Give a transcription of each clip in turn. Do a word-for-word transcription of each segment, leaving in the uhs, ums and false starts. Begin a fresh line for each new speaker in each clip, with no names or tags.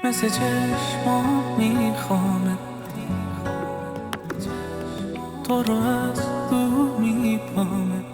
مثل چشمام میخوامت، تو رو از دور میپامت.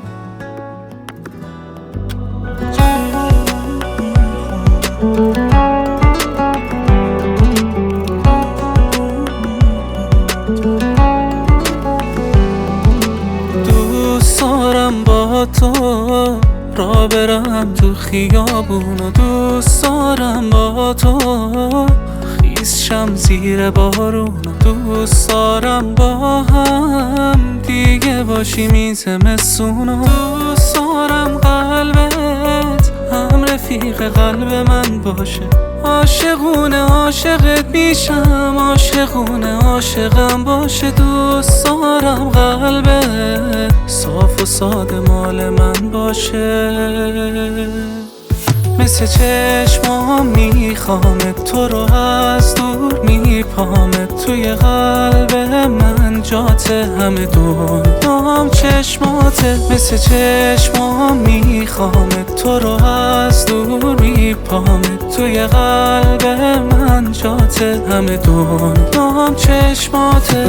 دوست دارم با تو را برم تو خیابون و دوست دارم با تو خیس شم زیر بارون و دوست دارم با هم دیگه باشیم این زمستون و دوست دارم قلبت هم رفیق قلب من باشه. عاشقونه عاشقت میشم، عاشقونه عاشقم باشه. دوست دارم قلبت صاف و ساده مال من باشه. مثل چشمام میخوامت، تو رو از دور میپامت. توی قلب من جات همه دنیام چشماته. مثل چشمام میخوامت، تو رو از دور میپامت. توی قلب من جات همه دنیام چشماته.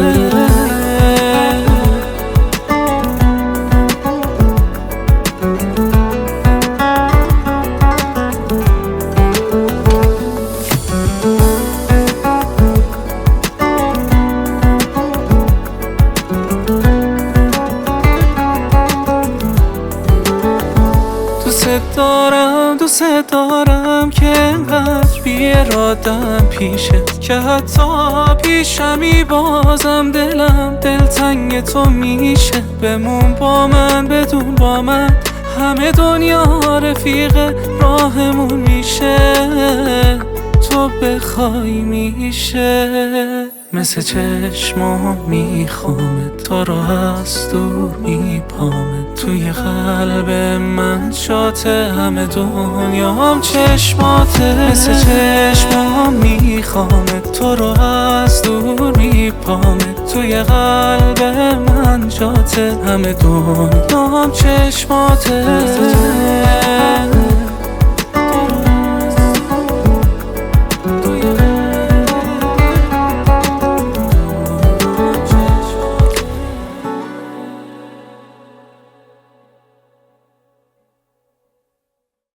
دوست دارم دوست دارم که انقدر بی‌اراده‌ام پیشت که حتی پیشمی بازم دلم دلتنگ تو میشه. بمون با من بدون با من همه دنیا رفیق راهمون میشه. تو بخوای میشه. مثل چشمام میخوامت، تو رو از دور میپامت. توی قلب من جات همه دنیام چشماته. مثل چشمام میخوامت، تو رو از دور میپامت. توی قلب من جات همه دنیام چشماته.